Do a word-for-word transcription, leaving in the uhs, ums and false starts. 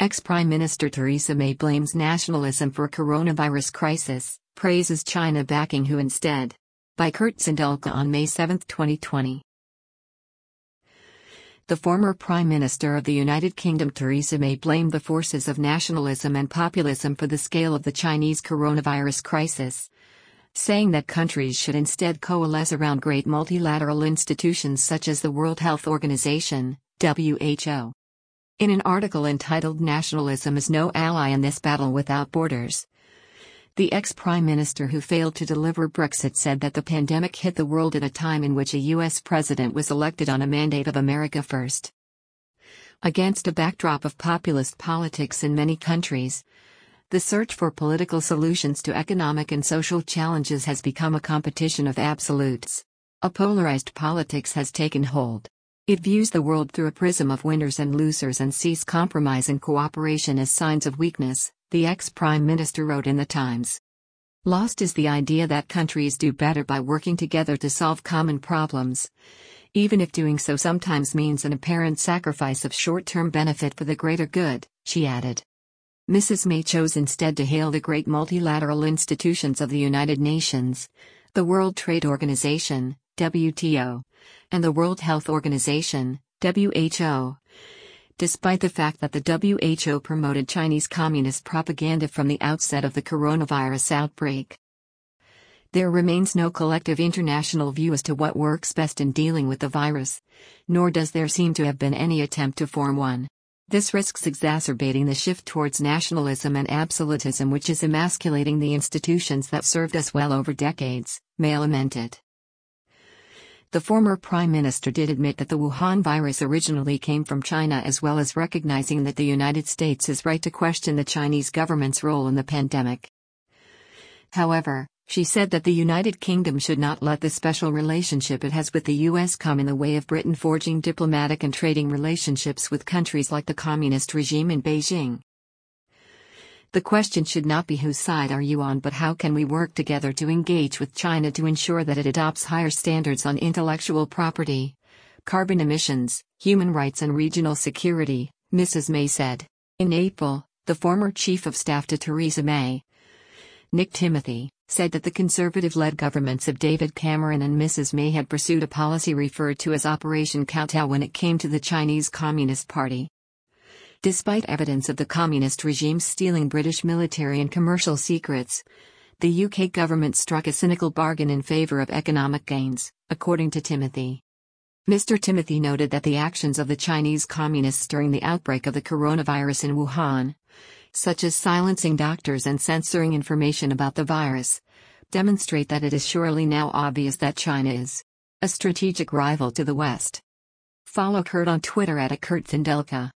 Ex-Prime Minister Theresa May blames nationalism for coronavirus crisis, praises China backing W H O instead. By Kurt Zindulka on May seventh, twenty twenty. The former Prime Minister of the United Kingdom Theresa May blamed the forces of nationalism and populism for the scale of the Chinese coronavirus crisis, saying that countries should instead coalesce around great multilateral institutions such as the World Health Organization, W H O. In an article entitled "Nationalism is no ally in this battle without borders," the ex-prime minister who failed to deliver Brexit said that the pandemic hit the world at a time in which a U S president was elected on a mandate of America First. Against a backdrop of populist politics in many countries, the search for political solutions to economic and social challenges has become a competition of absolutes. A polarized politics has taken hold. It views the world through a prism of winners and losers and sees compromise and cooperation as signs of weakness, the ex-prime minister wrote in The Times. Lost is the idea that countries do better by working together to solve common problems, even if doing so sometimes means an apparent sacrifice of short-term benefit for the greater good, she added. Missus May chose instead to hail the great multilateral institutions of the United Nations, the World Trade Organization, W T O, and the World Health Organization, W H O. Despite the fact that the W H O promoted Chinese communist propaganda from the outset of the coronavirus outbreak, there remains no collective international view as to what works best in dealing with the virus, nor does there seem to have been any attempt to form one. This risks exacerbating the shift towards nationalism and absolutism which is emasculating the institutions that served us well over decades, May lamented. The former prime minister did admit that the Wuhan virus originally came from China, as well as recognizing that the United States is right to question the Chinese government's role in the pandemic. However, she said that the United Kingdom should not let the special relationship it has with the U S come in the way of Britain forging diplomatic and trading relationships with countries like the communist regime in Beijing. The question should not be whose side are you on, but how can we work together to engage with China to ensure that it adopts higher standards on intellectual property, carbon emissions, human rights and regional security, Missus May said. In April, the former chief of staff to Theresa May, Nick Timothy, said that the Conservative-led governments of David Cameron and Missus May had pursued a policy referred to as Operation Kowtow when it came to the Chinese Communist Party. Despite evidence of the communist regime stealing British military and commercial secrets, the U K government struck a cynical bargain in favour of economic gains, according to Timothy. Mister Timothy noted that the actions of the Chinese communists during the outbreak of the coronavirus in Wuhan, such as silencing doctors and censoring information about the virus, demonstrate that it is surely now obvious that China is a strategic rival to the West. Follow Kurt on Twitter at Kurt Zindulka.